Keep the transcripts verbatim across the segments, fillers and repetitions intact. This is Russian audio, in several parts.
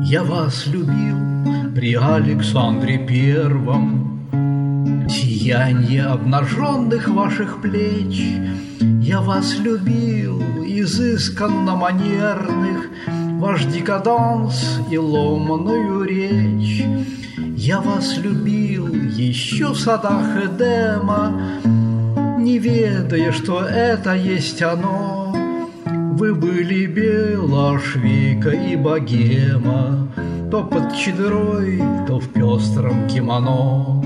Я вас любил при Александре Первом, сиянье обнаженных ваших плеч. Я вас любил изысканно манерных, ваш декаданс и ломаную речь. Я вас любил еще в садах Эдема, не ведая, что это есть оно. Вы были бела швейка и богема, то под чадрой, то в пестром кимоно.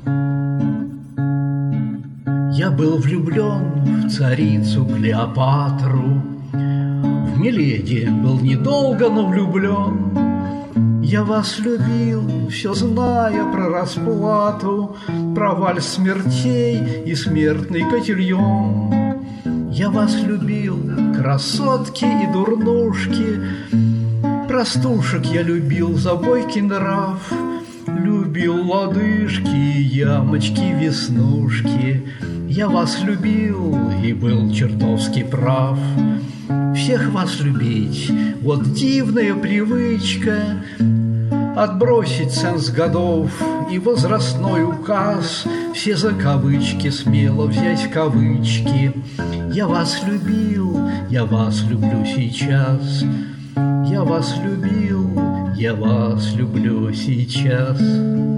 Я был влюблен в царицу Клеопатру, в Миледи был недолго, но влюблен. Я вас любил, все зная про расплату, про вальс смертей и смертный котильон. Я вас любил, красотки и дурнушки, простушек я любил за бойкий нрав, любил лодыжки, ямочки, веснушки. Я вас любил и был чертовски прав. Всех вас любить, вот дивная привычка, отбросить ценз годов и возрастной указ, все за кавычки смело взять кавычки. Я вас любил, я вас люблю сейчас. Я вас любил, я вас люблю сейчас.